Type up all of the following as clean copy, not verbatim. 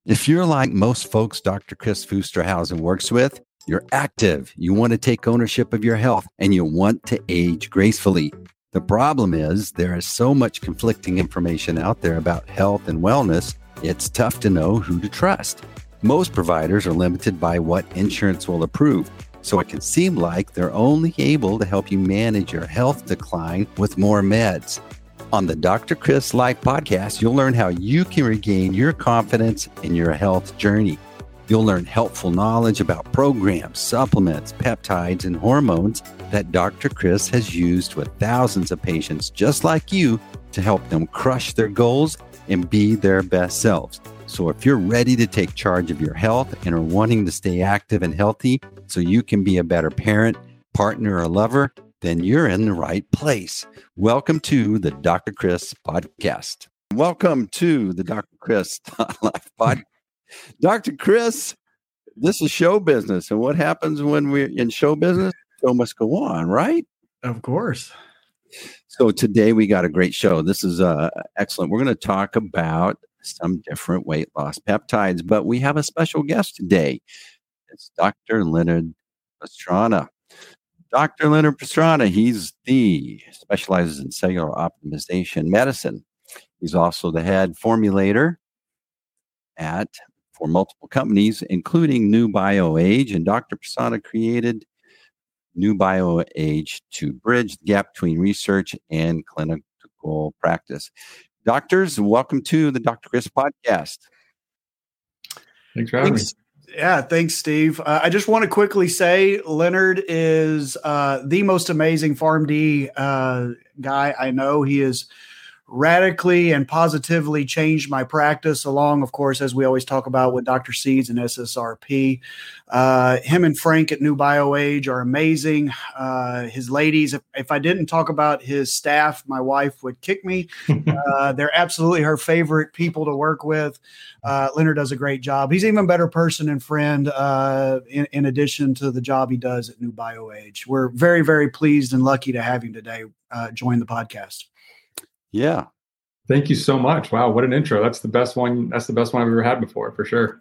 If you're like most folks Dr. Chris Fusterhausen works with, you're active, you want to take ownership of your health, and you want to age gracefully. The problem is there is so much conflicting information out there about health and wellness, it's tough to know who to trust. Most providers are limited by what insurance will approve, so it can seem like they're only able to help you manage your health decline with more meds. On the Dr. Chris Life podcast, you'll learn how you can regain your confidence in your health journey. You'll learn helpful knowledge about programs, supplements, peptides, and hormones that Dr. Chris has used with thousands of patients just like you to help them crush their goals and be their best selves. So if you're ready to take charge of your health and are wanting to stay active and healthy so you can be a better parent, partner, or lover, then you're in the right place. Welcome to the Dr. Chris podcast. Welcome to the Dr. Chris Life podcast. Dr. Chris, this is show business. And what happens when we're in show business? Show must go on, right? Of course. So today we got a great show. This is excellent. We're going to talk about some different weight loss peptides, but we have a special guest today. It's Dr. Leonard Pastrana. Dr. Leonard Pastrana, he specializes in cellular optimization medicine. He's also the head formulator for multiple companies, including New BioAge. And Dr. Pastrana created New BioAge to bridge the gap between research and clinical practice. Doctors, welcome to the Dr. Chris podcast. Thanks for having me. Yeah, thanks, Steve. I just want to quickly say Leonard is the most amazing PharmD guy I know. He has radically and positively changed my practice along, of course, as we always talk about with Dr. Seeds and SSRP. Him and Frank at New BioAge are amazing. His ladies, if I didn't talk about his staff, my wife would kick me. They're absolutely her favorite people to work with. Leonard does a great job. He's an even better person and friend in addition to the job he does at New BioAge. We're very, very pleased and lucky to have him today join the podcast. Yeah. Thank you so much. Wow, what an intro. That's the best one. That's the best one I've ever had before, for sure.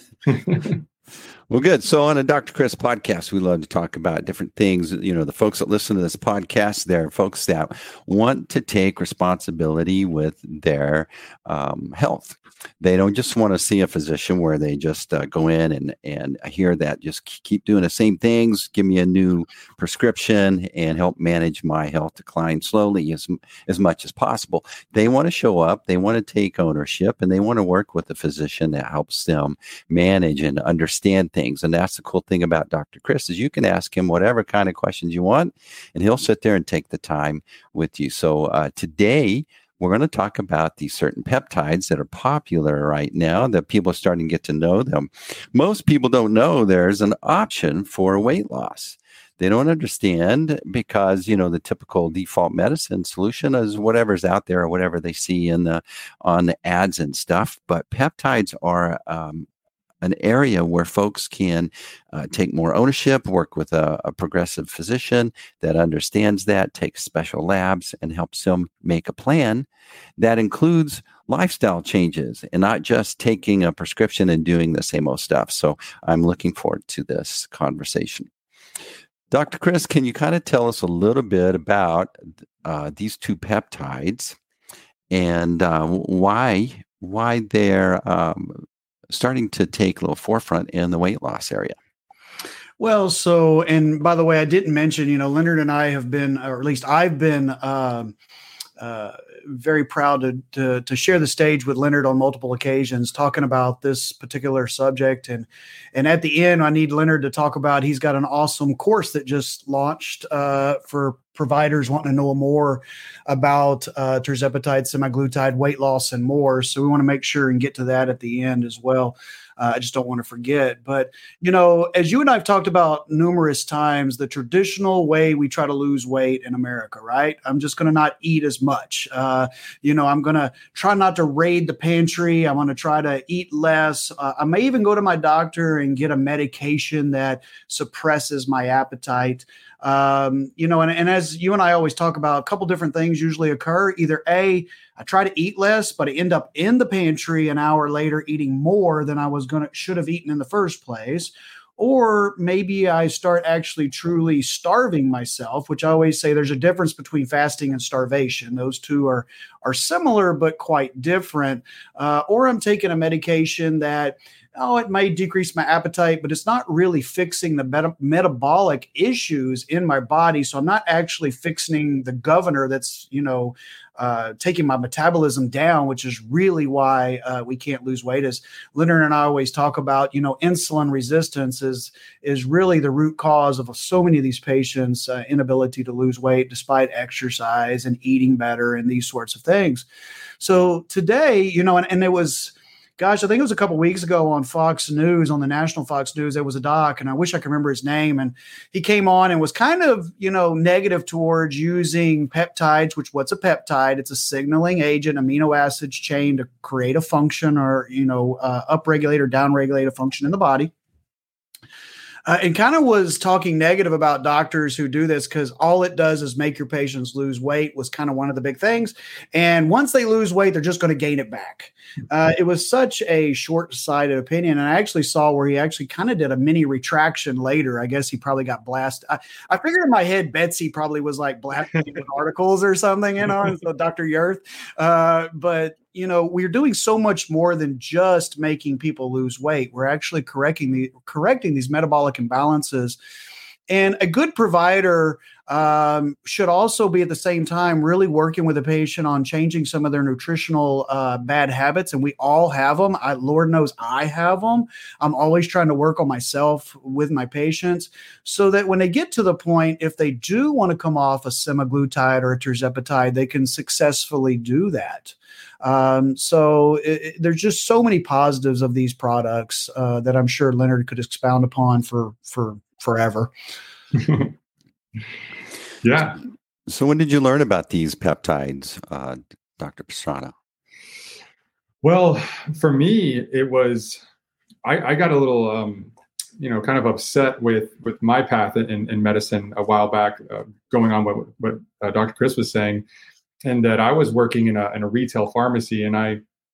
Well, good. So on a Dr. Chris podcast, we love to talk about different things. You know, the folks that listen to this podcast, they're folks that want to take responsibility with their health. They don't just want to see a physician where they just go in and hear that, just keep doing the same things, give me a new prescription and help manage my health decline slowly as much as possible. They want to show up, they want to take ownership, and they want to work with a physician that helps them manage and understand things. And that's the cool thing about Dr. Chris is you can ask him whatever kind of questions you want, and he'll sit there and take the time with you. So today, we're going to talk about these certain peptides that are popular right now that people are starting to get to know them. Most people don't know there's an option for weight loss. They don't understand because, you know, the typical default medicine solution is whatever's out there or whatever they see on the ads and stuff. But peptides are an area where folks can take more ownership, work with a progressive physician that understands that, takes special labs, and helps them make a plan that includes lifestyle changes and not just taking a prescription and doing the same old stuff. So I'm looking forward to this conversation. Dr. Chris, can you kind of tell us a little bit about these two peptides and why they're starting to take a little forefront in the weight loss area? Well, so, and by the way, I didn't mention, you know, Leonard and I have been, or at least I've been very proud to share the stage with Leonard on multiple occasions, talking about this particular subject. And at the end, I need Leonard to talk about, he's got an awesome course that just launched for providers wanting to know more about tirzepatide, semaglutide, weight loss, and more. So we want to make sure and get to that at the end as well. I just don't want to forget. But, you know, as you and I have talked about numerous times, the traditional way we try to lose weight in America, right? I'm just going to not eat as much. You know, I'm going to try not to raid the pantry. I'm going to try to eat less. I may even go to my doctor and get a medication that suppresses my appetite. And as you and I always talk about, a couple different things usually occur. Either I try to eat less, but I end up in the pantry an hour later eating more than I should have eaten in the first place. Or maybe I start actually truly starving myself, which I always say there's a difference between fasting and starvation. Those two are similar, but quite different. Or I'm taking a medication that, it may decrease my appetite, but it's not really fixing the metabolic issues in my body. So I'm not actually fixing the governor that's, taking my metabolism down, which is really why we can't lose weight. As Leonard and I always talk about, insulin resistance is really the root cause of so many of these patients' inability to lose weight despite exercise and eating better and these sorts of things. So today, and it was, gosh, I think it was a couple of weeks ago on Fox News, on the national Fox News, there was a doc, and I wish I could remember his name. And he came on and was kind of, negative towards using peptides, what's a peptide? It's a signaling agent, amino acids chain to create a function or, upregulate or downregulate a function in the body. And kind of was talking negative about doctors who do this because all it does is make your patients lose weight was kind of one of the big things. And once they lose weight, they're just going to gain it back. It was such a short-sighted opinion. And I actually saw where he actually kind of did a mini retraction later. I guess he probably got blasted. I figured in my head, Betsy probably was like blasting with articles or something, and so Dr. Yerth. But we're doing so much more than just making people lose weight. We're actually correcting these metabolic imbalances. And a good provider should also be at the same time really working with a patient on changing some of their nutritional bad habits. And we all have them. Lord knows I have them. I'm always trying to work on myself with my patients so that when they get to the point, if they do want to come off a semaglutide or a tirzepatide, they can successfully do that. So there's just so many positives of these products that I'm sure Leonard could expound upon for forever. Yeah. So when did you learn about these peptides, Dr. Pastrana? Well, for me, it was, I got a little, kind of upset with my path in medicine a while back, going on what Dr. Chris was saying. And that I was working in a retail pharmacy, and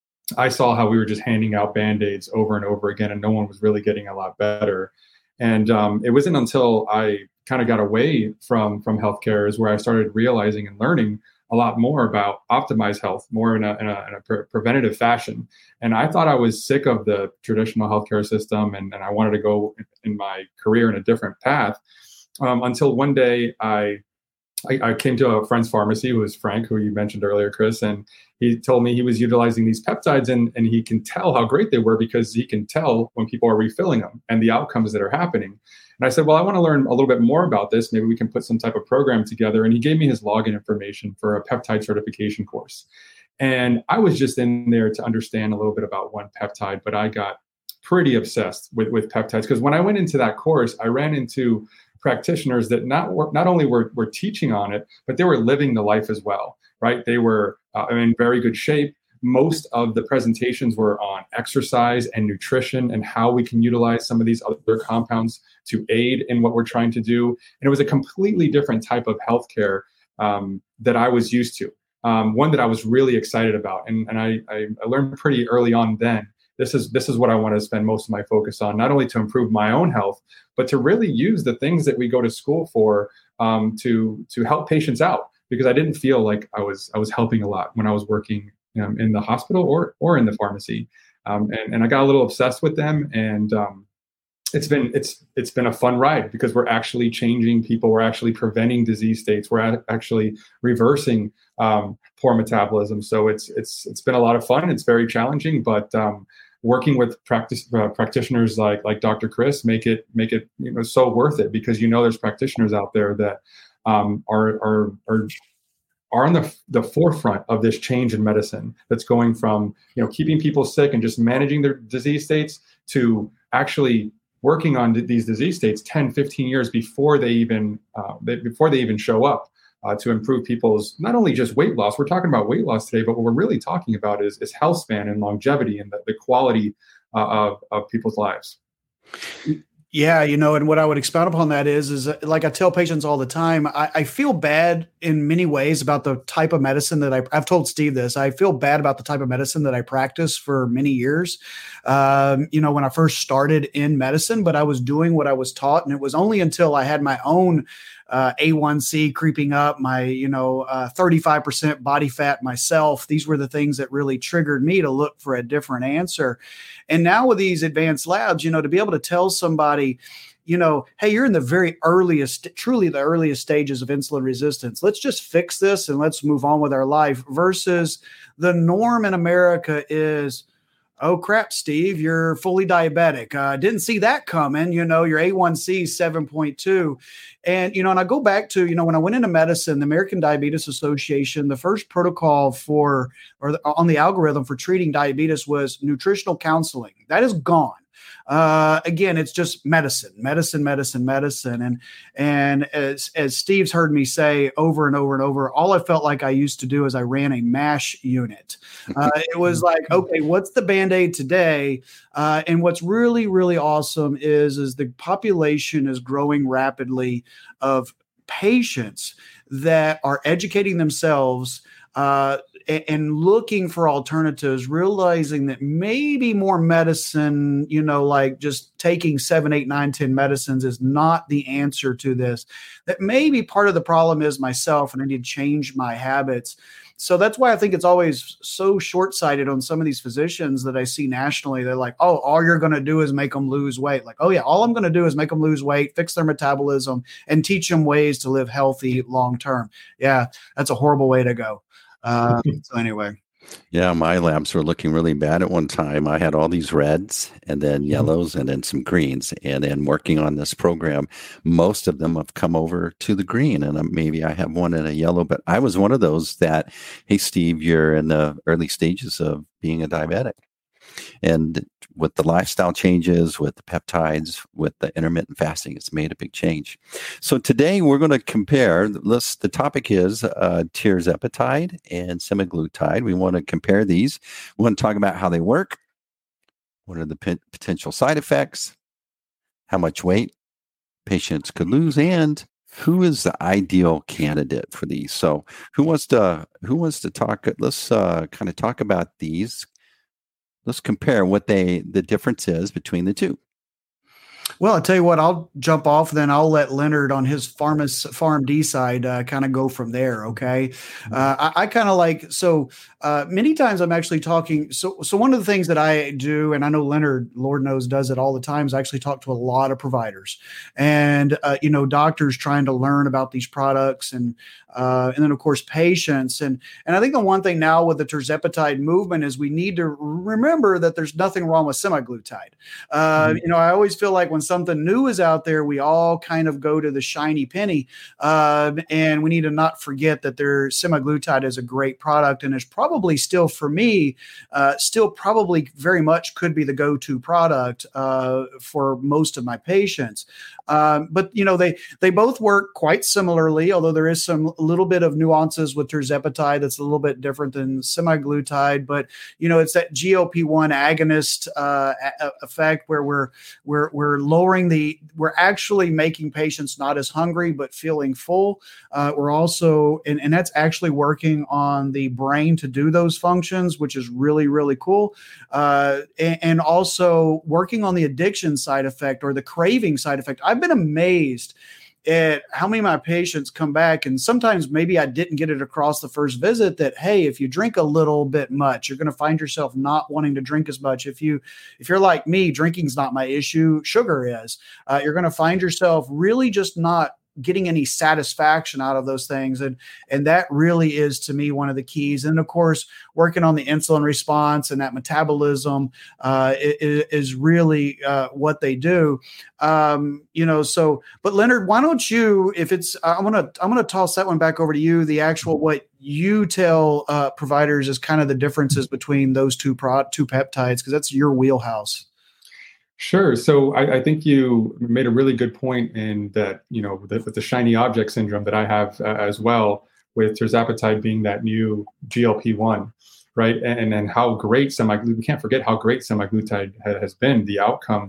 I saw how we were just handing out Band-Aids over and over again, and no one was really getting a lot better. And it wasn't until I kind of got away from healthcare is where I started realizing and learning a lot more about optimized health, more in a preventative fashion. And I thought I was sick of the traditional healthcare system, and I wanted to go in my career in a different path. Until one day I came to a friend's pharmacy, who was Frank, who you mentioned earlier, Chris, and he told me he was utilizing these peptides and he can tell how great they were because he can tell when people are refilling them and the outcomes that are happening. And I said, well, I want to learn a little bit more about this. Maybe we can put some type of program together. And he gave me his login information for a peptide certification course. And I was just in there to understand a little bit about one peptide, but I got pretty obsessed with peptides because when I went into that course, I ran into practitioners that not only were teaching on it, but they were living the life as well, right? They were in very good shape. Most of the presentations were on exercise and nutrition and how we can utilize some of these other compounds to aid in what we're trying to do. And it was a completely different type of healthcare that I was used to, one that I was really excited about. And I learned pretty early on then, this is what I want to spend most of my focus on, not only to improve my own health, but to really use the things that we go to school for to help patients out. Because I didn't feel like I was helping a lot when I was working in the hospital or in the pharmacy, and I got a little obsessed with them. And it's been a fun ride because we're actually changing people. We're actually preventing disease states. We're actually reversing poor metabolism. So it's been a lot of fun. It's very challenging, but working with practitioners like Dr. Chris make it so worth it because there's practitioners out there that are on the forefront of this change in medicine that's going from keeping people sick and just managing their disease states to actually working on these disease states 10, 15 years before they even show up to improve people's not only just weight loss. We're talking about weight loss today, but what we're really talking about is health span and longevity and the quality of people's lives. Yeah, and what I would expound upon that is like I tell patients all the time, I feel bad in many ways about the type of medicine that I've told Steve this. I feel bad about the type of medicine that I practiced for many years. When I first started in medicine, but I was doing what I was taught, and it was only until I had my own A1C creeping up, my 35% body fat myself. These were the things that really triggered me to look for a different answer. And now with these advanced labs, to be able to tell somebody, hey, you're in the very truly the earliest stages of insulin resistance. Let's just fix this and let's move on with our life, versus the norm in America is, oh crap, Steve, you're fully diabetic. Didn't see that coming. Your A1C is 7.2. And, and I go back to, when I went into medicine, the American Diabetes Association, the first protocol on the algorithm for treating diabetes was nutritional counseling. That is gone. Again, it's just medicine. And as Steve's heard me say over and over and over, all I felt like I used to do is I ran a MASH unit. It was like, okay, what's the Band-Aid today? And what's really, really awesome is the population is growing rapidly of patients that are educating themselves and looking for alternatives, realizing that maybe more medicine, like just taking 7, 8, 9, 10 medicines is not the answer to this. That maybe part of the problem is myself and I need to change my habits. So that's why I think it's always so short-sighted on some of these physicians that I see nationally. They're like, oh, all you're going to do is make them lose weight. Like, oh yeah, all I'm going to do is make them lose weight, fix their metabolism, and teach them ways to live healthy long-term. Yeah, that's a horrible way to go. So anyway. Yeah, my labs were looking really bad at one time. I had all these reds and then yellows and then some greens. And then working on this program, most of them have come over to the green. And maybe I have one in a yellow, but I was one of those that, hey, Steve, you're in the early stages of being a diabetic. And with the lifestyle changes, with the peptides, with the intermittent fasting, it's made a big change. So today we're going to compare. The topic is tirzepatide and semaglutide. We want to compare these. We want to talk about how they work. What are the potential side effects? How much weight patients could lose, and who is the ideal candidate for these? So who wants to talk? Let's kind of talk about these. Let's compare what the difference is between the two. Well, I'll tell you what, I'll jump off, then I'll let Leonard on his PharmD side kind of go from there, okay? I kind of like, so many times I'm actually talking, so one of the things that I do, and I know Leonard, Lord knows, does it all the time, is I actually talk to a lot of providers and, doctors trying to learn about these products and then, of course, patients. And I think the one thing now with the tirzepatide movement is we need to remember that there's nothing wrong with semaglutide. I always feel like when something new is out there, we all kind of go to the shiny penny. And we need to not forget that semaglutide is a great product and is probably still, for me, still probably very much could be the go-to product for most of my patients. But, they both work quite similarly, although there is some little bit of nuances with tirzepatide that's a little bit different than semaglutide. But, it's that GLP-1 agonist effect where we're lowering we're actually making patients not as hungry, but feeling full. We're also, and that's actually working on the brain to do those functions, which is really, really cool. And also working on the addiction side effect or the craving side effect. I've been amazed at how many of my patients come back, and sometimes maybe I didn't get it across the first visit that, hey, if you drink a little bit much, you're going to find yourself not wanting to drink as much. If you're like me, drinking's not my issue, sugar is. You're going to find yourself really just not getting any satisfaction out of those things. And that really is, to me, one of the keys. And of course, working on the insulin response and that metabolism is really what they do. But Leonard, why don't you, I'm going to toss that one back over to you, the actual, what you tell providers is kind of the differences between those two peptides, because that's your wheelhouse. Sure. So I think you made a really good point in that, with the shiny object syndrome that I have as well, with tirzepatide being that new GLP-1, right? And how great we can't forget how great semaglutide has been, the outcomes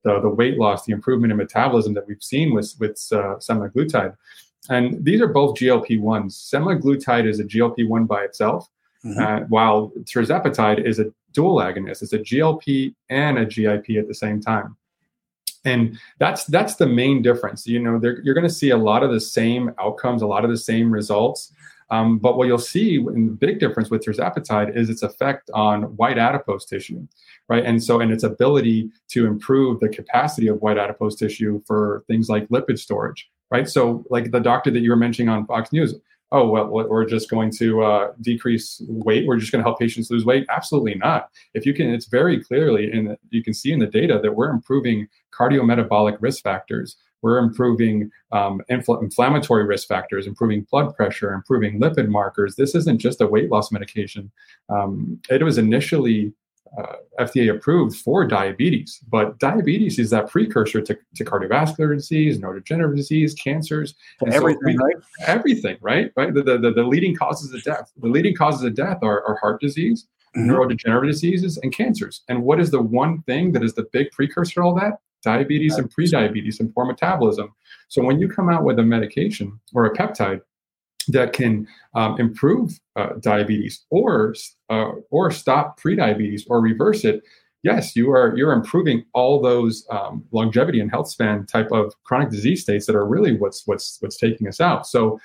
the weight loss, the improvement in metabolism that we've seen with semaglutide. And these are both GLP-1s. Semaglutide is a GLP-1 by itself, while tirzepatide is a dual agonist. It's a GLP and a GIP at the same time. And that's the main difference. You're going to see a lot of the same outcomes, a lot of the same results. But what you'll see in the big difference with tirzepatide is its effect on white adipose tissue, right? And its ability to improve the capacity of white adipose tissue for things like lipid storage, right? So like the doctor that you were mentioning on Fox News, oh, well, we're just going to decrease weight. We're just going to help patients lose weight. Absolutely not. It's very clearly, you can see in the data that we're improving cardiometabolic risk factors. We're improving inflammatory risk factors, improving blood pressure, improving lipid markers. This isn't just a weight loss medication. It was initially FDA approved for diabetes, but diabetes is that precursor to cardiovascular disease, neurodegenerative disease, cancers, and everything, right? Everything, right? The leading causes of death. The leading causes of death are heart disease, neurodegenerative diseases, and cancers. And what is the one thing that is the big precursor to all that? Diabetes and prediabetes and poor metabolism. So when you come out with a medication or a peptide that can improve diabetes or stop prediabetes or reverse it, yes, you're improving all those longevity and health span type of chronic disease states that are really what's taking us out. So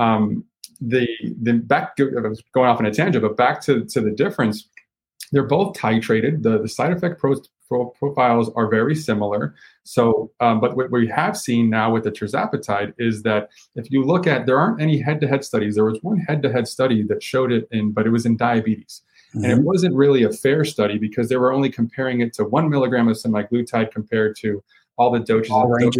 the back, going off on a tangent, but back to the difference. They're both titrated. The side effect profiles are very similar. So, but what we have seen now with the tirzepatide is that if you look at, there aren't any head-to-head studies. There was one head-to-head study that showed it but it was in diabetes. And it wasn't really a fair study because they were only comparing it to 1 milligram of semaglutide compared to all the doses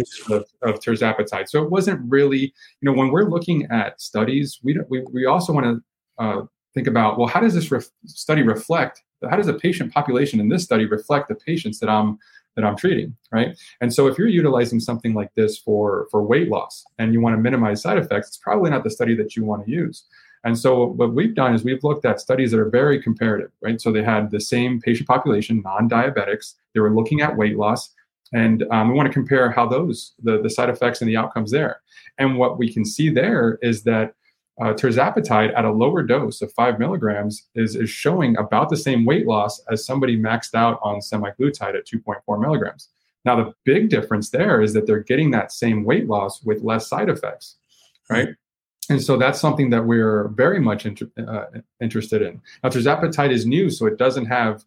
of tirzepatide. So it wasn't really, when we're looking at studies, we also want to think about, well, how does this study reflect? How does the patient population in this study reflect the patients that I'm treating, right? And so if you're utilizing something like this for weight loss and you want to minimize side effects, it's probably not the study that you want to use. And so what we've done is we've looked at studies that are very comparative, right? So they had the same patient population, non-diabetics. They were looking at weight loss. And we want to compare how the side effects and the outcomes there. And what we can see there is that tirzepatide at a lower dose of 5 milligrams is showing about the same weight loss as somebody maxed out on semaglutide at 2.4 milligrams. Now, the big difference there is that they're getting that same weight loss with less side effects, right? And so that's something that we're very much interested in. Now, tirzepatide is new, so it doesn't have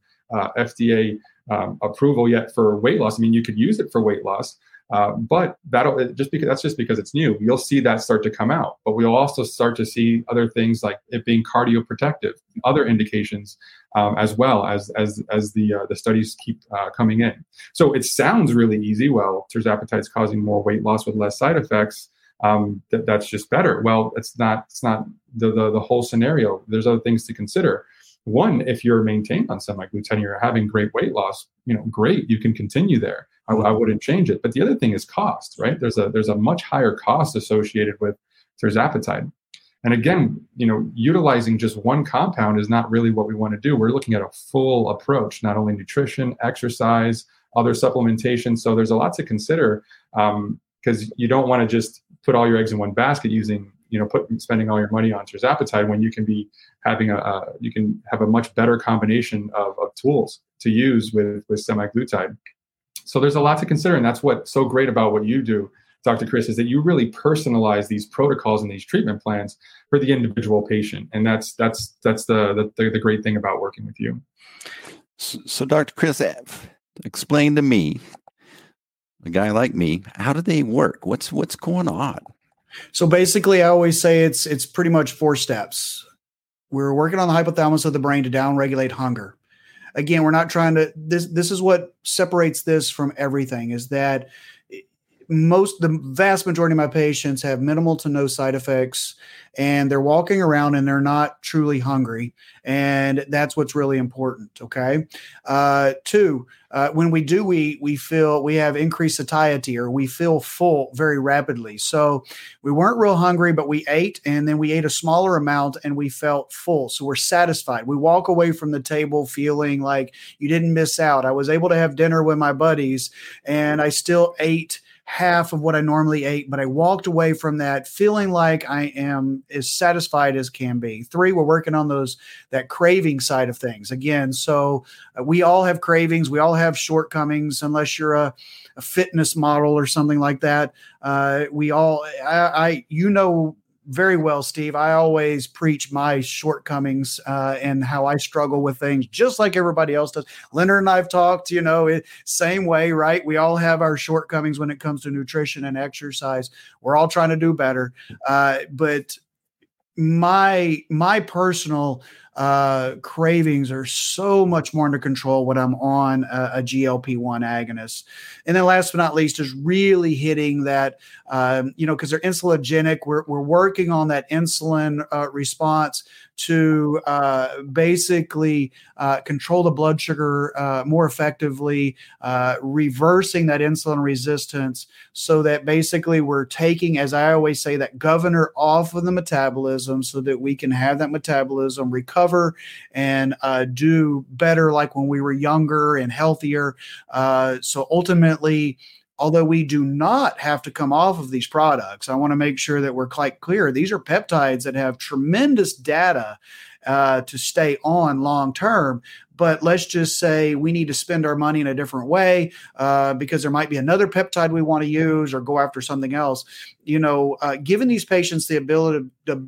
FDA approval yet for weight loss. I mean, you could use it for weight loss, but that's just because it's new. You'll see that start to come out, but we'll also start to see other things like it being cardioprotective, other indications, as well as the studies keep coming in. So it sounds really easy. Well, tirzepatide is causing more weight loss with less side effects. That's just better. Well, it's not the whole scenario. There's other things to consider. One, if you're maintained on semaglutide and you're having great weight loss, great, you can continue there. I wouldn't change it. But the other thing is cost, right? There's a much higher cost associated with tirzepatide. And again, utilizing just one compound is not really what we want to do. We're looking at a full approach, not only nutrition, exercise, other supplementation. So there's a lot to consider because you don't want to just put all your eggs in one basket spending all your money on tirzepatide when you can be having you can have a much better combination of tools to use with semaglutide. So there's a lot to consider, and that's what's so great about what you do, Dr. Chris, is that you really personalize these protocols and these treatment plans for the individual patient, and that's the great thing about working with you. So Dr. Chris, explain to me, a guy like me, how do they work? What's going on? So basically, I always say it's pretty much 4 steps. We're working on the hypothalamus of the brain to downregulate hunger. Again, we're not trying to, this is what separates this from everything, is that the vast majority of my patients have minimal to no side effects, and they're walking around and they're not truly hungry. And that's what's really important. Okay. Two, when we do, we feel we have increased satiety, or we feel full very rapidly. So we weren't real hungry, but we ate, and then we ate a smaller amount and we felt full. So we're satisfied. We walk away from the table feeling like you didn't miss out. I was able to have dinner with my buddies and I still ate half of what I normally ate, but I walked away from that feeling like I am as satisfied as can be. Three, we're working on that craving side of things again. So we all have cravings. We all have shortcomings, unless you're a fitness model or something like that. You know very well, Steve, I always preach my shortcomings and how I struggle with things just like everybody else does. Leonard and I've talked, same way, right? We all have our shortcomings when it comes to nutrition and exercise. We're all trying to do better. But my personal cravings are so much more under control when I'm on a GLP-1 agonist. And then last but not least is really hitting that, because they're insulinogenic. We're working on that insulin response to basically control the blood sugar more effectively, reversing that insulin resistance, so that basically we're taking, as I always say, that governor off of the metabolism so that we can have that metabolism recover and do better like when we were younger and healthier. So ultimately, although we do not have to come off of these products, I want to make sure that we're quite clear. These are peptides that have tremendous data to stay on long term. But let's just say we need to spend our money in a different way because there might be another peptide we want to use or go after something else. Giving these patients the ability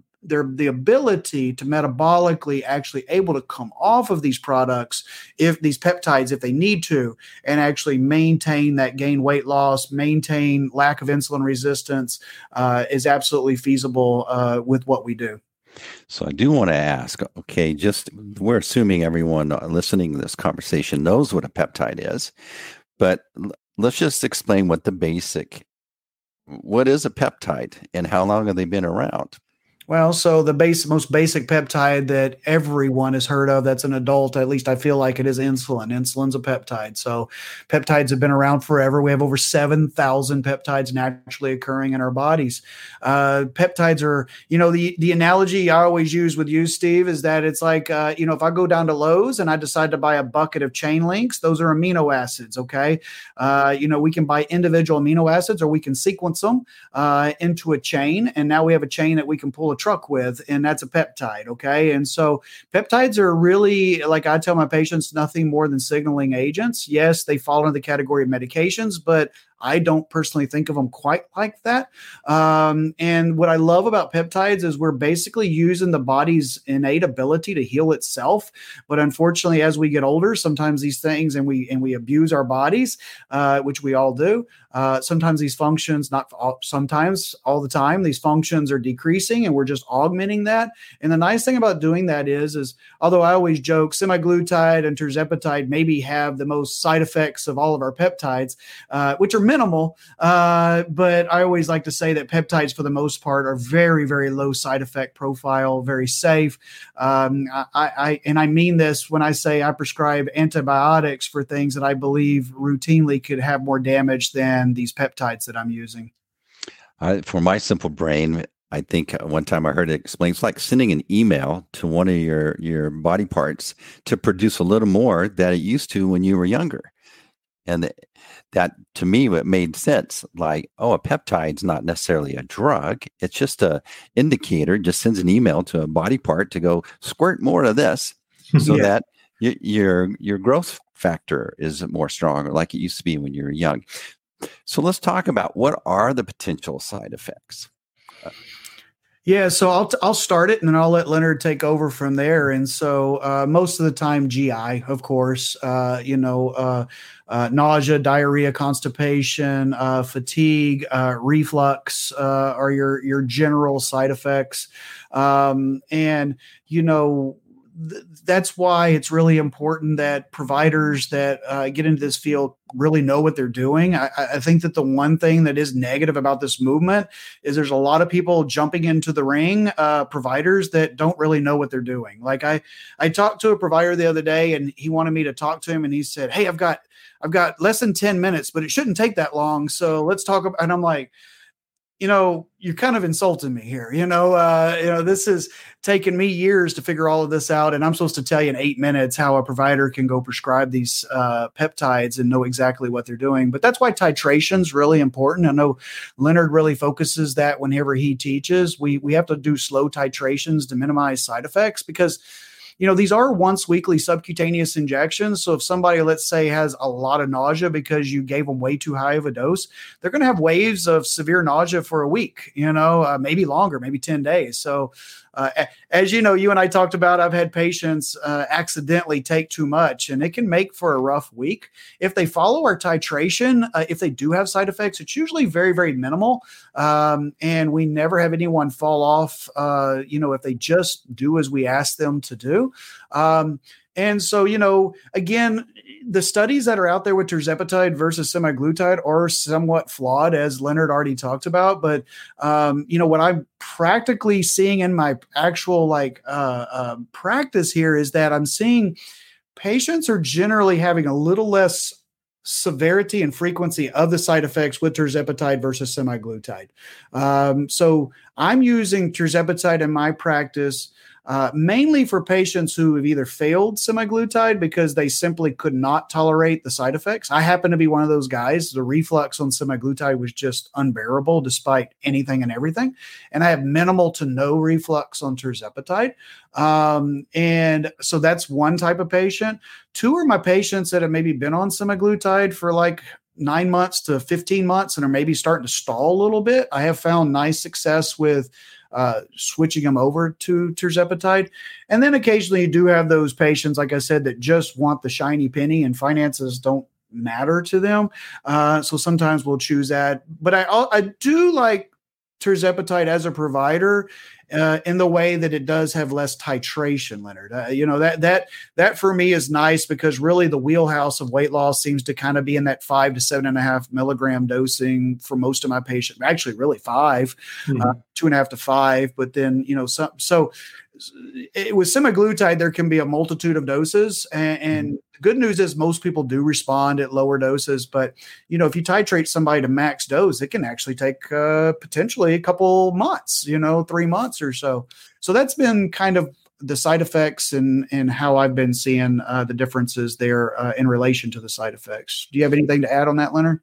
to metabolically actually able to come off of these products, if these peptides, if they need to, and actually maintain that gain weight loss, maintain lack of insulin resistance, is absolutely feasible with what we do. So I do want to ask, okay, we're assuming everyone listening to this conversation knows what a peptide is, but let's just explain what is a peptide and how long have they been around? Well, so the most basic peptide that everyone has heard of that's an adult, at least I feel like it, is insulin. Insulin's a peptide. So peptides have been around forever. We have over 7,000 peptides naturally occurring in our bodies. Peptides are, the analogy I always use with you, Steve, is that it's like, if I go down to Lowe's and I decide to buy a bucket of chain links, those are amino acids, okay? We can buy individual amino acids, or we can sequence them into a chain, and now we have a chain that we can pull a truck with, and that's a peptide. Okay. And so peptides are really, like I tell my patients, nothing more than signaling agents. Yes, they fall into the category of medications, but I don't personally think of them quite like that. And what I love about peptides is we're basically using the body's innate ability to heal itself. But unfortunately, as we get older, sometimes these things, and we abuse our bodies, which we all do. Sometimes these functions, sometimes all the time, these functions are decreasing, and we're just augmenting that. And the nice thing about doing that is although I always joke, semaglutide and tirzepatide maybe have the most side effects of all of our peptides, which are minimal. But I always like to say that peptides, for the most part, are very, very low side effect profile, very safe. I mean this when I say I prescribe antibiotics for things that I believe routinely could have more damage than these peptides that I'm using. For my simple brain, I think one time I heard it explained, it's like sending an email to one of your body parts to produce a little more that it used to when you were younger. And that, to me, it made sense. Like, a peptide's not necessarily a drug. It's just a indicator, just sends an email to a body part to go squirt more of this so that your growth factor is more strong, like it used to be when you were young. So let's talk about what are the potential side effects. Yeah, so I'll start it, and then I'll let Leonard take over from there. And so most of the time, GI, of course, nausea, diarrhea, constipation, fatigue, reflux are your general side effects. And that's why it's really important that providers that get into this field really know what they're doing. I think that the one thing that is negative about this movement is there's a lot of people jumping into the ring, providers that don't really know what they're doing. Like I talked to a provider the other day, and he wanted me to talk to him, and he said, "Hey, I've got less than 10 minutes, but it shouldn't take that long. So let's talk about," and I'm like, you're kind of insulting me here. This has taken me years to figure all of this out. And I'm supposed to tell you in 8 minutes how a provider can go prescribe these peptides and know exactly what they're doing. But that's why titration is really important. I know Leonard really focuses that whenever he teaches. We have to do slow titrations to minimize side effects, because these are once weekly subcutaneous injections. So if somebody, let's say, has a lot of nausea because you gave them way too high of a dose, they're going to have waves of severe nausea for a week, maybe longer, maybe 10 days. So as you know, you and I talked about, I've had patients accidentally take too much, and it can make for a rough week. If they follow our titration, if they do have side effects, it's usually very, very minimal. And we never have anyone fall off, if they just do as we ask them to do. And so, again, the studies that are out there with tirzepatide versus semaglutide are somewhat flawed, as Leonard already talked about. But, what I'm practically seeing in my actual practice here is that I'm seeing patients are generally having a little less severity and frequency of the side effects with tirzepatide versus semaglutide. So I'm using tirzepatide in my practice mainly for patients who have either failed semaglutide because they simply could not tolerate the side effects. I happen to be one of those guys. The reflux on semaglutide was just unbearable despite anything and everything. And I have minimal to no reflux on tirzepatide. And so that's one type of patient. Two are my patients that have maybe been on semaglutide for 9 months to 15 months and are maybe starting to stall a little bit. I have found nice success with switching them over to tirzepatide. And then occasionally you do have those patients, like I said, that just want the shiny penny and finances don't matter to them. So sometimes we'll choose that. But I do like tirzepatide as a provider in the way that it does have less titration, Leonard. That for me is nice, because really the wheelhouse of weight loss seems to kind of be in that 5 to 7.5 milligram dosing for most of my patients. Actually, really 5, 2.5 to 5. But then so with semaglutide, there can be a multitude of doses, and the good news is most people do respond at lower doses. But if you titrate somebody to max dose, it can actually take potentially a couple months, 3 months or so. So that's been kind of the side effects and how I've been seeing the differences there in relation to the side effects. Do you have anything to add on that, Leonard?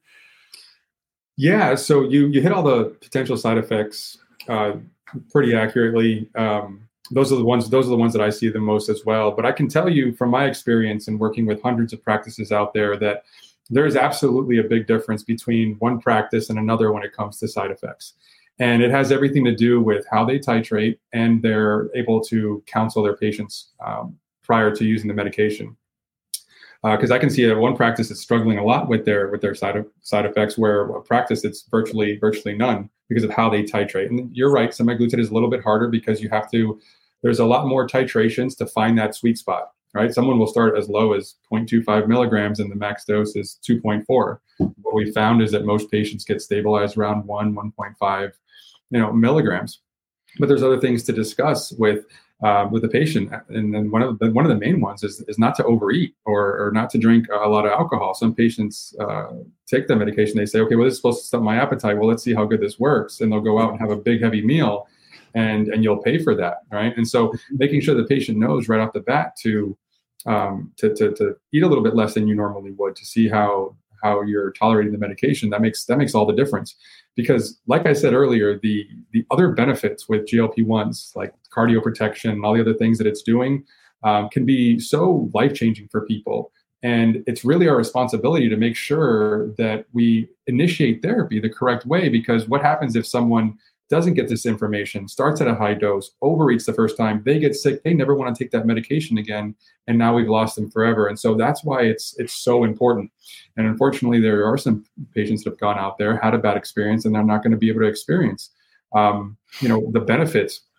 Yeah. So you hit all the potential side effects pretty accurately. Those are the ones that I see the most as well. But I can tell you from my experience in working with hundreds of practices out there that there is absolutely a big difference between one practice and another when it comes to side effects. And it has everything to do with how they titrate, and they're able to counsel their patients prior to using the medication. Because I can see one practice that's struggling a lot with their side effects, where a practice it's virtually none because of how they titrate. And you're right, semaglutide is a little bit harder because there's a lot more titrations to find that sweet spot, right? Someone will start as low as 0.25 milligrams and the max dose is 2.4. What we found is that most patients get stabilized around 1.5, milligrams. But there's other things to discuss with the patient, and then one of the main ones is not to overeat or not to drink a lot of alcohol. Some patients take the medication. They say, okay, well, this is supposed to stop my appetite. Well, let's see how good this works, and they'll go out and have a big heavy meal, and you'll pay for that, right? And so making sure the patient knows right off the bat to eat a little bit less than you normally would, to see how you're tolerating the medication, that makes all the difference. Because like I said earlier, the other benefits with GLP-1s, like cardioprotection and all the other things that it's doing, can be so life-changing for people. And it's really our responsibility to make sure that we initiate therapy the correct way, because what happens if someone doesn't get this information, starts at a high dose, overeats the first time, they get sick, they never want to take that medication again, and now we've lost them forever. And so that's why it's so important. And unfortunately, there are some patients that have gone out there, had a bad experience, and they're not going to be able to experience, the benefits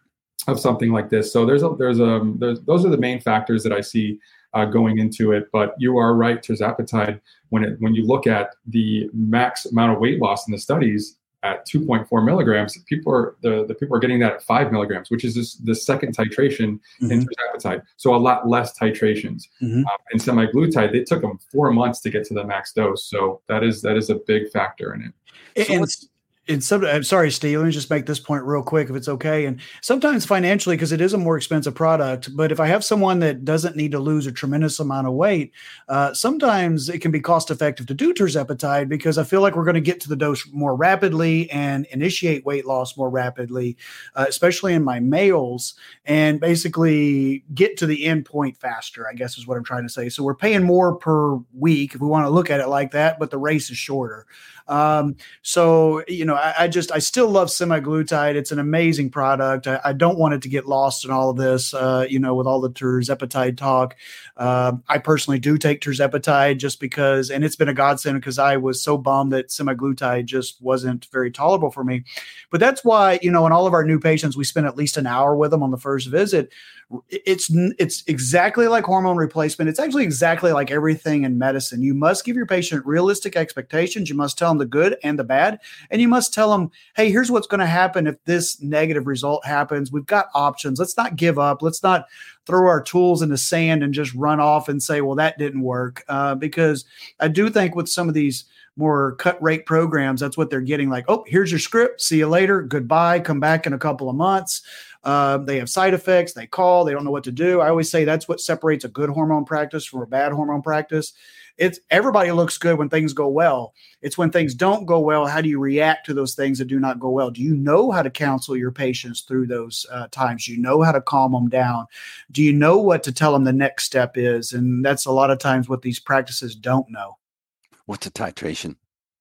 something like this. So those are the main factors that I see going into it. But you are right, tirzepatide, when you look at the max amount of weight loss in the studies at 2.4 milligrams, the people are getting that at 5 milligrams, which is the second titration in tirzepatide. So a lot less titrations. And semaglutide, it took them 4 months to get to the max dose. So that is a big factor in it. I'm sorry, Steve, let me just make this point real quick if it's okay. And sometimes financially, because it is a more expensive product, but if I have someone that doesn't need to lose a tremendous amount of weight, sometimes it can be cost effective to do tirzepatide because I feel like we're going to get to the dose more rapidly and initiate weight loss more rapidly, especially in my males, and basically get to the end point faster, I guess is what I'm trying to say. So we're paying more per week if we want to look at it like that, but the race is shorter. So, I still love semaglutide. It's an amazing product. I don't want it to get lost in all of this, with all the tirzepatide talk. I personally do take tirzepatide just because, and it's been a godsend because I was so bummed that semaglutide just wasn't very tolerable for me. But that's why, in all of our new patients, we spend at least an hour with them on the first visit. It's exactly like hormone replacement. It's actually exactly like everything in medicine. You must give your patient realistic expectations. You must tell them the good and the bad. And you must tell them, hey, here's what's going to happen if this negative result happens. We've got options. Let's not give up. Let's not throw our tools in the sand and just run off and say, well, that didn't work. Because I do think with some of these more cut rate programs, that's what they're getting. Like, oh, here's your script. See you later. Goodbye. Come back in a couple of months. They have side effects. They call. They don't know what to do. I always say that's what separates a good hormone practice from a bad hormone practice. It's everybody looks good when things go well. It's when things don't go well. How do you react to those things that do not go well? Do you know how to counsel your patients through those times? Do you know how to calm them down? Do you know what to tell them the next step is? And that's a lot of times what these practices don't know. What's a titration?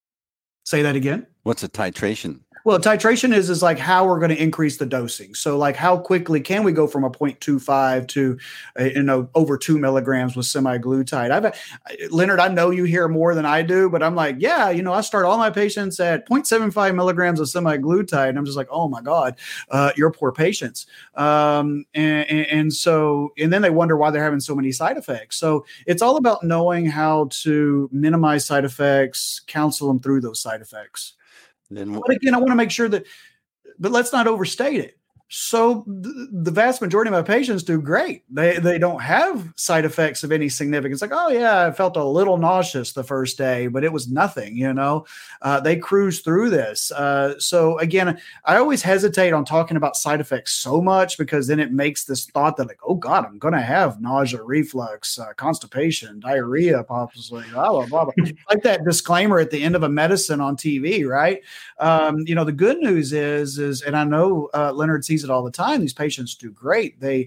Say that again. What's a titration? Well, titration is like how we're going to increase the dosing. So like how quickly can we go from a 0.25 to, over 2 milligrams with semaglutide? Leonard, I know you hear more than I do, but I'm like, yeah, I start all my patients at 0.75 milligrams of semaglutide. And I'm just like, oh my God, you're poor patients. And then they wonder why they're having so many side effects. So it's all about knowing how to minimize side effects, counsel them through those side effects. But again, I want to make sure but let's not overstate it. So the vast majority of my patients do great. They don't have side effects of any significance. Like, oh yeah, I felt a little nauseous the first day, but it was nothing, they cruise through this. So again, I always hesitate on talking about side effects so much because then it makes this thought that like, oh God, I'm going to have nausea, reflux, constipation, diarrhea, possibly, blah, blah, blah, blah. Like that disclaimer at the end of a medicine on TV, right? The good news is, and I know Leonard sees it all the time. These patients do great. They,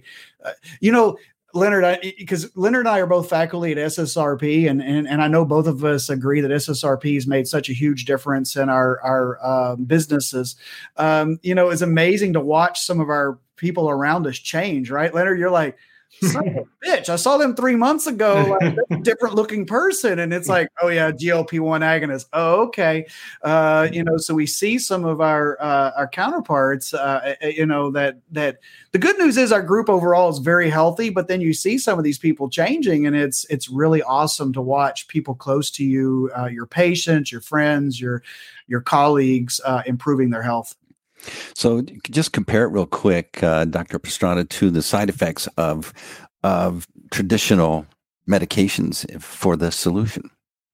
Leonard, because Leonard and I are both faculty at SSRP, and I know both of us agree that SSRP has made such a huge difference in our businesses. It's amazing to watch some of our people around us change, right? Leonard, you're like, son of a bitch, I saw them 3 months ago, like a different looking person. And it's like, oh yeah, GLP-1 agonist. Oh, okay. So we see some of our counterparts, that the good news is our group overall is very healthy, but then you see some of these people changing, and it's really awesome to watch people close to you, your patients, your friends, your colleagues, improving their health. So just compare it real quick, Dr. Pastrana, to the side effects of traditional medications for the solution.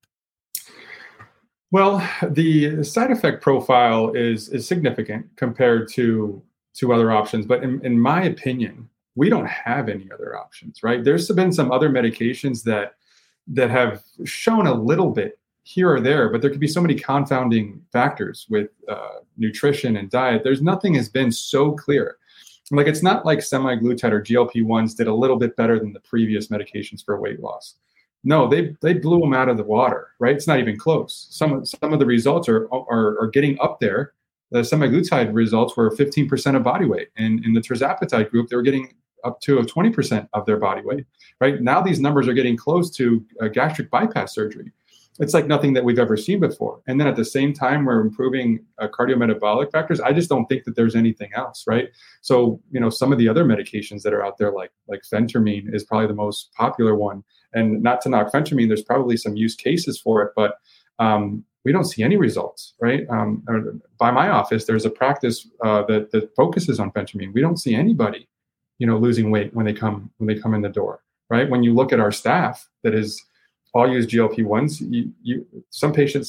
Well, the side effect profile is significant compared to other options. But in my opinion, we don't have any other options, right? There's been some other medications that have shown a little bit here or there, but there could be so many confounding factors with nutrition and diet. Nothing has been so clear. Like, it's not like semaglutide or GLP-1s did a little bit better than the previous medications for weight loss. No, they blew them out of the water, right? It's not even close. Some of the results are getting up there. The semaglutide results were 15% of body weight, and in the tirzepatide group, they were getting up to 20% of their body weight. Right now, these numbers are getting close to gastric bypass surgery. it's like nothing that we've ever seen before. And then at the same time, we're improving cardiometabolic factors. I just don't think that there's anything else, right? So, some of the other medications that are out there, like phentermine is probably the most popular one. And not to knock phentermine, there's probably some use cases for it, but we don't see any results, right? By my office, there's a practice that focuses on phentermine. We don't see anybody, losing weight when they come in the door, right? When you look at our staff that is all use GLP-1s, some patients,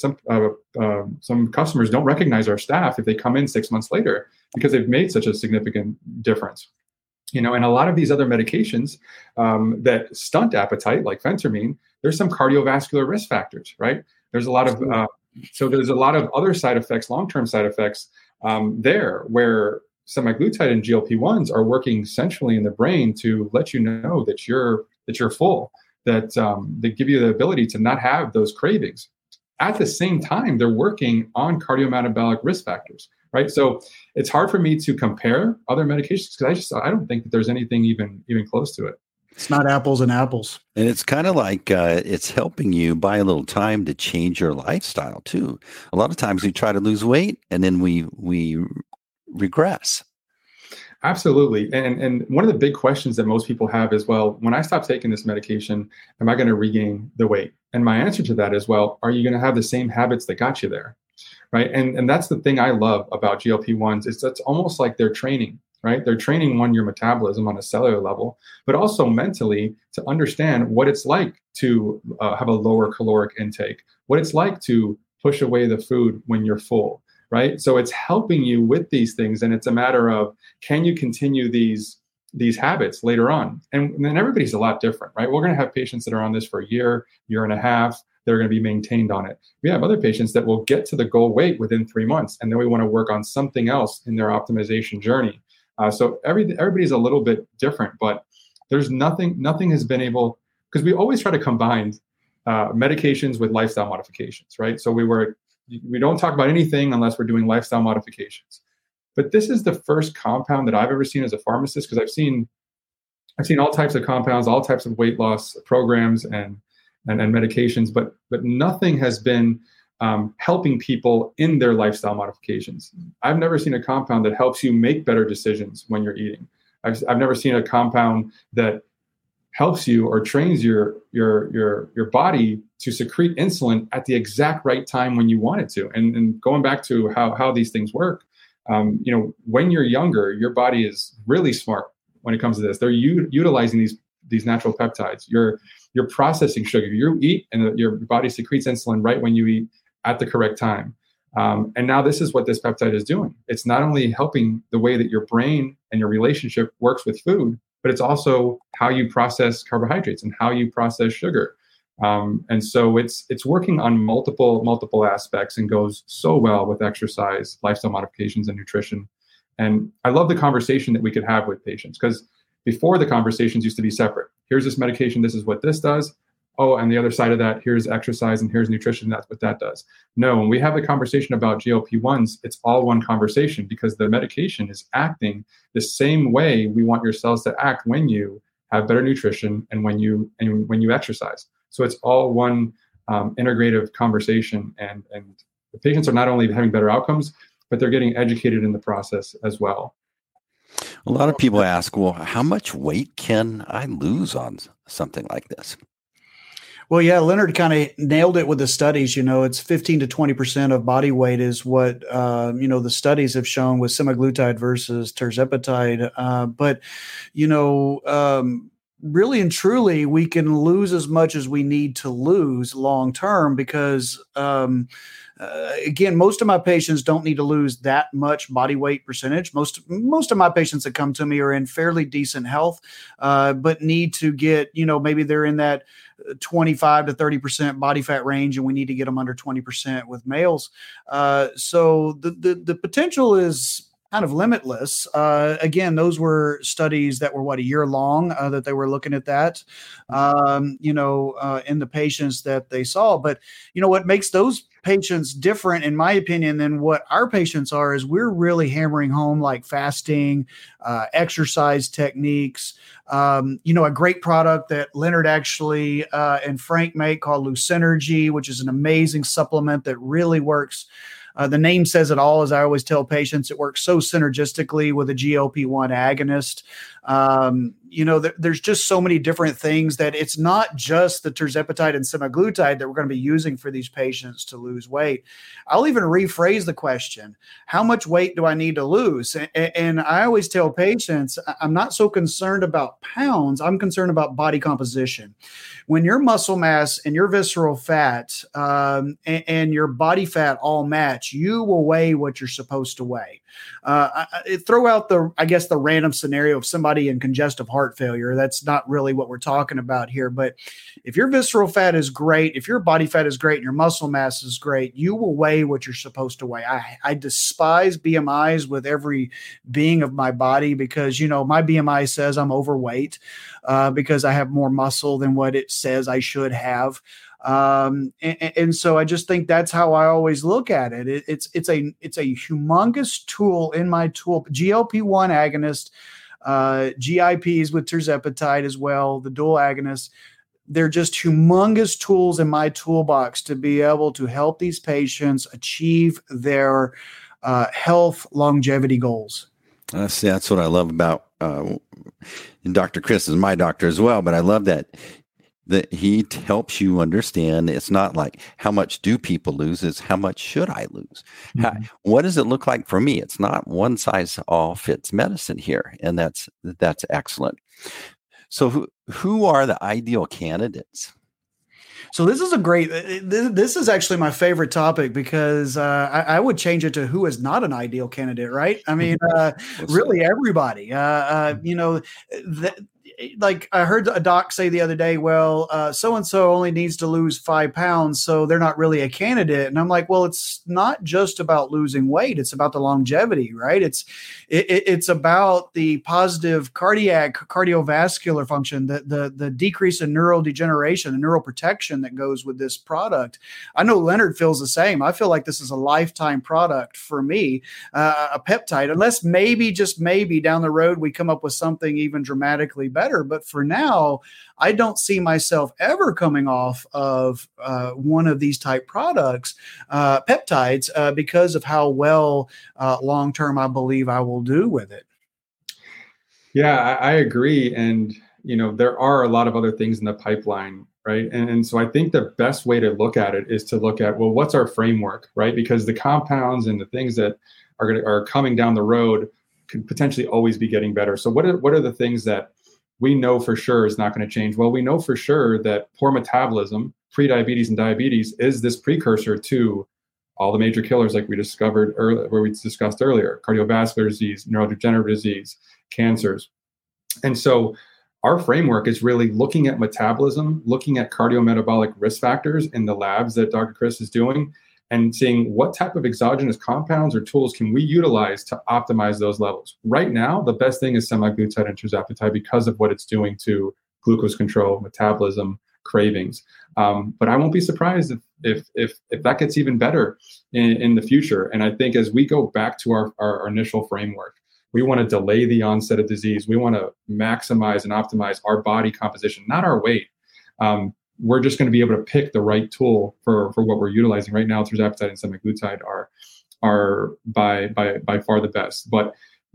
some customers don't recognize our staff if they come in 6 months later because they've made such a significant difference. And a lot of these other medications that stunt appetite, like phentermine, there's some cardiovascular risk factors, right? There's a lot of there's a lot of other side effects, long-term side effects there, where semaglutide and GLP-1s are working centrally in the brain to let you know that you're full, that they give you the ability to not have those cravings. At the same time, they're working on cardiometabolic risk factors, right? So it's hard for me to compare other medications because I don't think that there's anything even close to it. It's not apples and apples. And it's kind of like it's helping you buy a little time to change your lifestyle too. A lot of times we try to lose weight and then we regress. Absolutely. And one of the big questions that most people have is, well, when I stop taking this medication, am I going to regain the weight? And my answer to that is, well, are you going to have the same habits that got you there? Right. And that's the thing I love about GLP-1s is that's almost like they're training, right? They're training your metabolism on a cellular level, but also mentally to understand what it's like to have a lower caloric intake, what it's like to push away the food when you're full. Right. So it's helping you with these things. And it's a matter of, can you continue these habits later on? And then everybody's a lot different, right? We're going to have patients that are on this for a year and a half. They're going to be maintained on it. We have other patients that will get to the goal weight within 3 months. And then we want to work on something else in their optimization journey. So everybody's a little bit different, but there's nothing has been able, because we always try to combine medications with lifestyle modifications, right? So we don't talk about anything unless we're doing lifestyle modifications. But this is the first compound that I've ever seen as a pharmacist, because I've seen all types of compounds, all types of weight loss programs and medications, but nothing has been helping people in their lifestyle modifications. I've never seen a compound that helps you make better decisions when you're eating. I've never seen a compound that helps you or trains your body to secrete insulin at the exact right time when you want it to. And going back to how these things work, when you're younger, your body is really smart when it comes to this. They're utilizing these natural peptides. You're processing sugar. You eat, and your body secretes insulin right when you eat at the correct time. And now this is what this peptide is doing. It's not only helping the way that your brain and your relationship works with food, but it's also how you process carbohydrates and how you process sugar. And so it's working on multiple aspects and goes so well with exercise, lifestyle modifications, and nutrition. And I love the conversation that we could have with patients, because before the conversations used to be separate. Here's this medication, this is what this does. Oh, and the other side of that, here's exercise and here's nutrition, that's what that does. No, when we have a conversation about GLP-1s, it's all one conversation, because the medication is acting the same way we want your cells to act when you have better nutrition and when you exercise. So it's all one integrative conversation, and the patients are not only having better outcomes, but they're getting educated in the process as well. A lot of people ask, well, how much weight can I lose on something like this? Well, yeah, Leonard kind of nailed it with the studies. It's 15 to 20% of body weight is what, the studies have shown with semaglutide versus tirzepatide. But really and truly, we can lose as much as we need to lose long term, because again, most of my patients don't need to lose that much body weight percentage. Most of my patients that come to me are in fairly decent health, but need to get, maybe they're in that 25 to 30% body fat range, and we need to get them under 20% with males. So the potential is kind of limitless. Again, those were studies that were a year long that they were looking at that, in the patients that they saw. But what makes those patients different, in my opinion, than what our patients are is we're really hammering home like fasting, exercise techniques. A great product that Leonard actually and Frank make called Lucinergy, which is an amazing supplement that really works. The name says it all. As I always tell patients, it works so synergistically with a GLP-1 agonist. There's just so many different things that it's not just the tirzepatide and semaglutide that we're going to be using for these patients to lose weight. I'll even rephrase the question. How much weight do I need to lose? And I always tell patients, I'm not so concerned about pounds. I'm concerned about body composition. When your muscle mass and your visceral fat and your body fat all match, you will weigh what you're supposed to weigh. Throw out the random scenario of somebody in congestive heart failure. That's not really what we're talking about here. But if your visceral fat is great, if your body fat is great, and your muscle mass is great, you will weigh what you're supposed to weigh. I despise BMIs with every being of my body because, my BMI says I'm overweight because I have more muscle than what it says I should have. And so I just think that's how I always look at it. It's a humongous tool in my tool. GLP-1 agonist, GIPs with tirzepatide as well, the dual agonists. They're just humongous tools in my toolbox to be able to help these patients achieve their health longevity goals. That's what I love about Dr. Chris is my doctor as well, but I love that he helps you understand it's not like how much do people lose, it's how much should I lose? Mm-hmm. What does it look like for me? It's not one size all fits medicine here, and that's excellent. So who are the ideal candidates? So this is actually my favorite topic because I would change it to who is not an ideal candidate, right? I mean, really everybody, like I heard a doc say the other day, well, so-and-so only needs to lose 5 pounds, so they're not really a candidate. And I'm like, well, it's not just about losing weight. It's about the longevity, right? It's about the positive cardiovascular function, the decrease in neurodegeneration, the neuroprotection that goes with this product. I know Leonard feels the same. I feel like this is a lifetime product for me, a peptide, unless maybe, just maybe down the road, we come up with something even dramatically better. But for now, I don't see myself ever coming off of one of these type products, peptides, because of how well long-term I believe I will do with it. Yeah, I agree. And, there are a lot of other things in the pipeline, right? And so I think the best way to look at it is to look at, well, what's our framework, right? Because the compounds and the things that are coming down the road could potentially always be getting better. So what are the things that we know for sure is not going to change? Well, we know for sure that poor metabolism, prediabetes and diabetes, is this precursor to all the major killers like we discovered earlier, where we discussed earlier, cardiovascular disease, neurodegenerative disease, cancers. And so our framework is really looking at metabolism, looking at cardiometabolic risk factors in the labs that Dr. Chris is doing, and seeing what type of exogenous compounds or tools can we utilize to optimize those levels. Right now, the best thing is semaglutide and tirzepatide because of what it's doing to glucose control, metabolism, cravings. But I won't be surprised if that gets even better in the future. And I think as we go back to our initial framework, we want to delay the onset of disease. We want to maximize and optimize our body composition, not our weight. We're just going to be able to pick the right tool for what we're utilizing right now. Tirzepatide and semaglutide are by far the best. But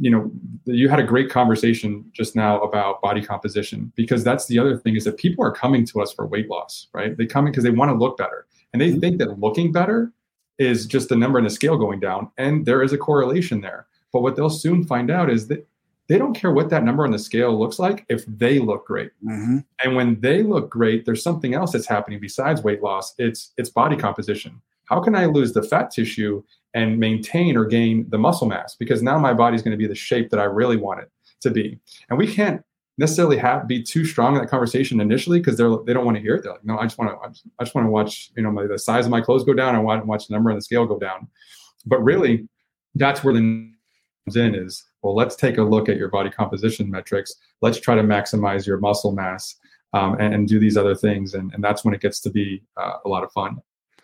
you had a great conversation just now about body composition, because that's the other thing, is that people are coming to us for weight loss, right? They come in because they want to look better, and they think that looking better is just the number in the scale going down, and there is a correlation there. But what they'll soon find out is that they don't care what that number on the scale looks like if they look great. Mm-hmm. And when they look great, there's something else that's happening besides weight loss. It's body composition. How can I lose the fat tissue and maintain or gain the muscle mass? Because now my body's going to be the shape that I really want it to be. And we can't necessarily be too strong in that conversation initially, because they don't want to hear it. They're like, no, I just want to watch, the size of my clothes go down. I want to watch the number on the scale go down. But really, that's where the comes in is, well, let's take a look at your body composition metrics. Let's try to maximize your muscle mass and do these other things. And that's when it gets to be a lot of fun.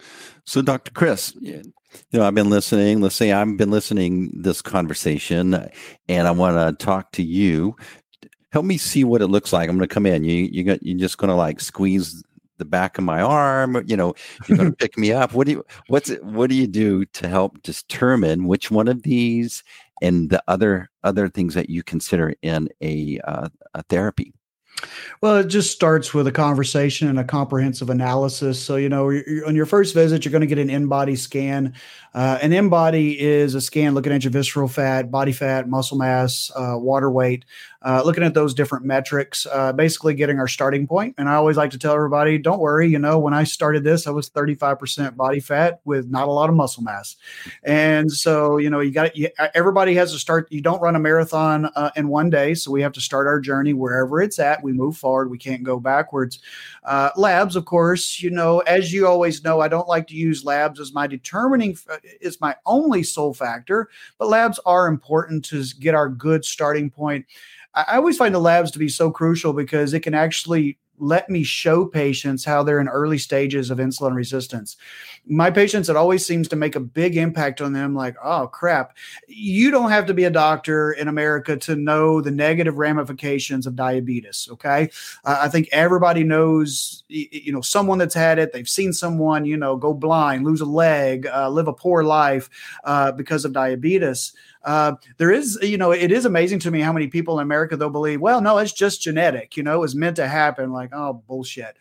So, Dr. Chris, I've been listening. Let's say I've been listening this conversation, and I want to talk to you. Help me see what it looks like. I'm going to come in. You're just going to like squeeze the back of my arm. You're going to pick me up. What do you do to help determine which one of these and the other things that you consider in a therapy? Well, it just starts with a conversation and a comprehensive analysis. So, on your first visit, you're going to get an in-body scan. An in-body is a scan looking at your visceral fat, body fat, muscle mass, water weight, looking at those different metrics, basically getting our starting point. And I always like to tell everybody, don't worry, when I started this, I was 35% body fat with not a lot of muscle mass. And so, everybody has to start. You don't run a marathon in one day. So we have to start our journey wherever it's at. We move forward. We can't go backwards. Labs, of course, as you always know, I don't like to use labs as my it's my only sole factor, but labs are important to get our good starting point. I always find the labs to be so crucial because it can actually let me show patients how they're in early stages of insulin resistance. My patients, it always seems to make a big impact on them. Like, oh crap, you don't have to be a doctor in America to know the negative ramifications of diabetes. Okay. I think everybody knows, someone that's had it. They've seen someone, go blind, lose a leg, live a poor life because of diabetes. There is, it is amazing to me how many people in America, they'll believe, well, no, it's just genetic, it was meant to happen. Like, oh, bullshit.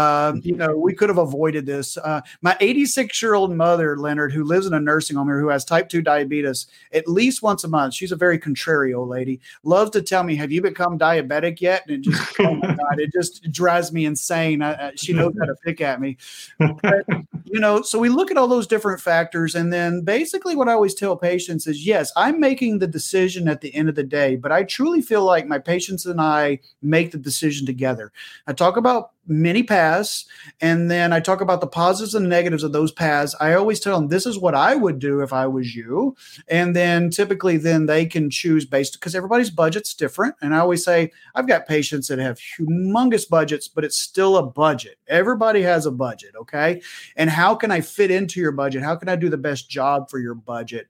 We could have avoided this. My 86-year-old mother, Leonard, who lives in a nursing home here, who has type 2 diabetes at least once a month. She's a very contrary old lady. Loves to tell me, have you become diabetic yet? And it just, oh my God, it just drives me insane. She knows how to pick at me. But, so we look at all those different factors. And then basically what I always tell patients is, yes, I'm making the decision at the end of the day, but I truly feel like my patients and I make the decision together. I talk about many paths, and then I talk about the positives and negatives of those paths. I always tell them, this is what I would do if I was you. And then typically then they can choose based, because everybody's budget's different. And I always say, I've got patients that have humongous budgets, but it's still a budget. Everybody has a budget. Okay. And how can I fit into your budget? How can I do the best job for your budget?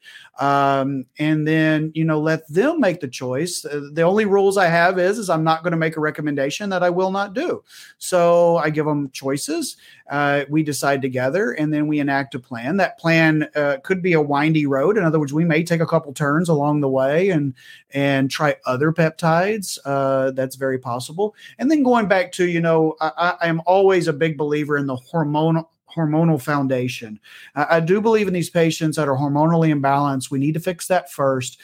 And then, let them make the choice. The only rules I have is I'm not going to make a recommendation that I will not do. So I give them choices. We decide together, and then we enact a plan. That plan could be a windy road. In other words, we may take a couple turns along the way and try other peptides. That's very possible. And then going back to, I am always a big believer in the hormonal foundation. I do believe in these patients that are hormonally imbalanced. We need to fix that first.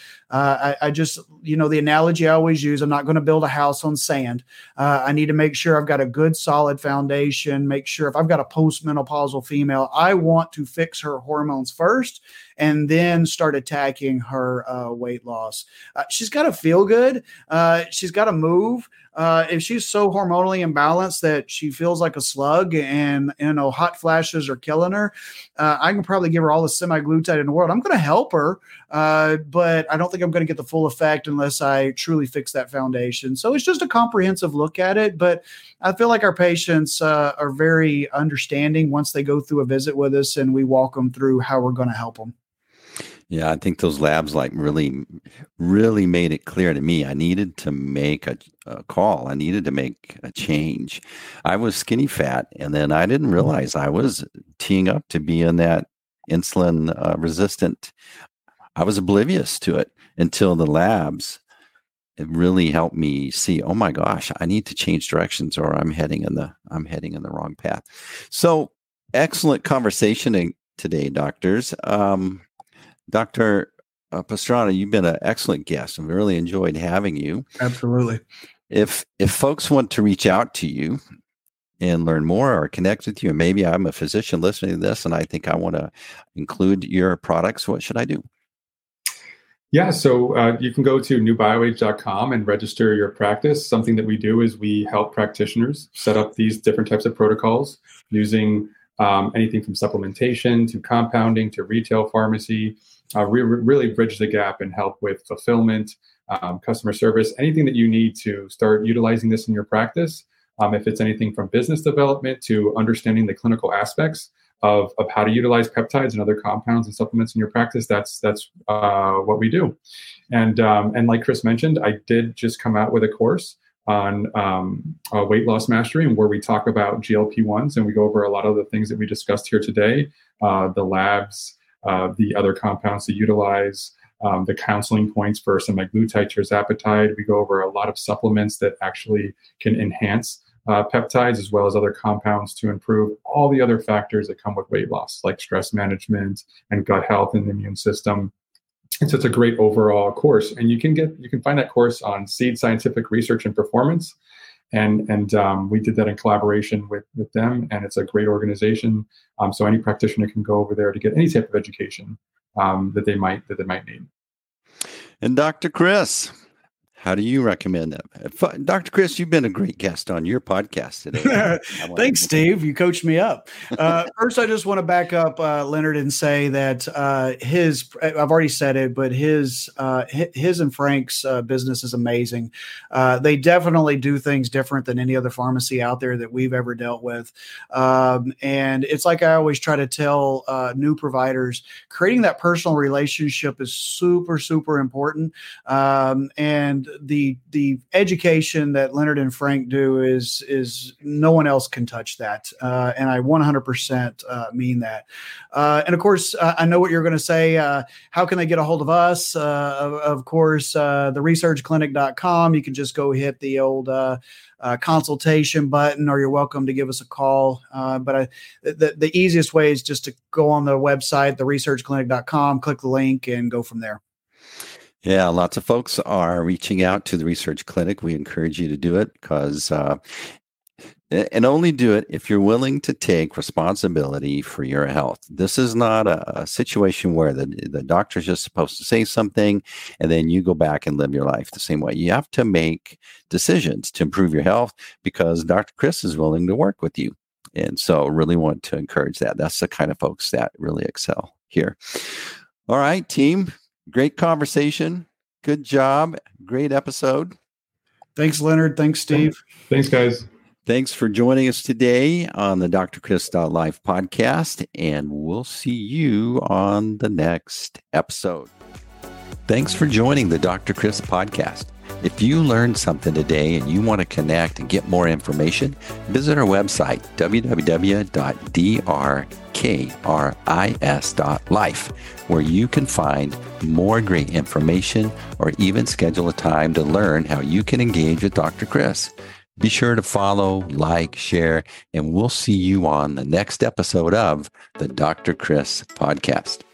I just, the analogy I always use, I'm not going to build a house on sand. I need to make sure I've got a good solid foundation, make sure if I've got a postmenopausal female, I want to fix her hormones first and then start attacking her weight loss. She's got to feel good. She's got to move. If she's so hormonally imbalanced that she feels like a slug and, hot flashes are killing her, I can probably give her all the semaglutide in the world. I'm going to help her, but I don't think I'm going to get the full effect unless I truly fix that foundation. So it's just a comprehensive look at it. But I feel like our patients are very understanding once they go through a visit with us and we walk them through how we're going to help them. Yeah, I think those labs really, really made it clear to me. I needed to make a call. I needed to make a change. I was skinny fat, and then I didn't realize I was teeing up to be in that insulin resistant. I was oblivious to it until the labs. It really helped me see, oh my gosh, I need to change directions, or I'm heading in the wrong path. So excellent conversation today, doctors. Dr. Pastrana, you've been an excellent guest. I've really enjoyed having you. Absolutely. If folks want to reach out to you and learn more or connect with you, and maybe I'm a physician listening to this and I think I want to include your products, what should I do? Yeah, so you can go to newbioage.com and register your practice. Something that we do is we help practitioners set up these different types of protocols using anything from supplementation to compounding to retail pharmacy. We really bridge the gap and help with fulfillment, customer service, anything that you need to start utilizing this in your practice. If it's anything from business development to understanding the clinical aspects, of how to utilize peptides and other compounds and supplements in your practice, that's what we do. And like Chris mentioned, I did just come out with a course on weight loss mastery, and where we talk about GLP-1s, and we go over a lot of the things that we discussed here today, the labs, the other compounds to utilize, the counseling points for semaglutide, tirzepatide. We go over a lot of supplements that actually can enhance peptides, as well as other compounds to improve all the other factors that come with weight loss, like stress management and gut health and the immune system. And so it's a great overall course, and you can find that course on Seed Scientific Research and Performance, and we did that in collaboration with them, and it's a great organization. So any practitioner can go over there to get any type of education that they might need. And Dr. Chris, how do you recommend that? Dr. Chris, you've been a great guest on your podcast today. Thanks, Steve. You coached me up. First, I just want to back up Leonard and say that I've already said it, but his and Frank's business is amazing. They definitely do things different than any other pharmacy out there that we've ever dealt with. And it's like I always try to tell new providers, creating that personal relationship is super, super important. And the education that Leonard and Frank do is no one else can touch that. And I 100% mean that. And of course, I know what you're going to say. How can they get a hold of us? Of course, theresearchclinic.com. You can just go hit the old consultation button, or you're welcome to give us a call. But the easiest way is just to go on the website, theresearchclinic.com, click the link, and go from there. Yeah, lots of folks are reaching out to the Research Clinic. We encourage you to do it because, and only do it if you're willing to take responsibility for your health. This is not a situation where the doctor's just supposed to say something and then you go back and live your life the same way. You have to make decisions to improve your health because Dr. Chris is willing to work with you. And so really want to encourage that. That's the kind of folks that really excel here. All right, team. Great conversation. Good job. Great episode. Thanks, Leonard. Thanks, Steve. Thanks, guys. Thanks for joining us today on the drchris.life podcast, and we'll see you on the next episode. Thanks for joining the Dr. Chris podcast. If you learned something today and you want to connect and get more information, visit our website, www.drkris.life, where you can find more great information or even schedule a time to learn how you can engage with Dr. Chris. Be sure to follow, like, share, and we'll see you on the next episode of the Dr. Chris podcast.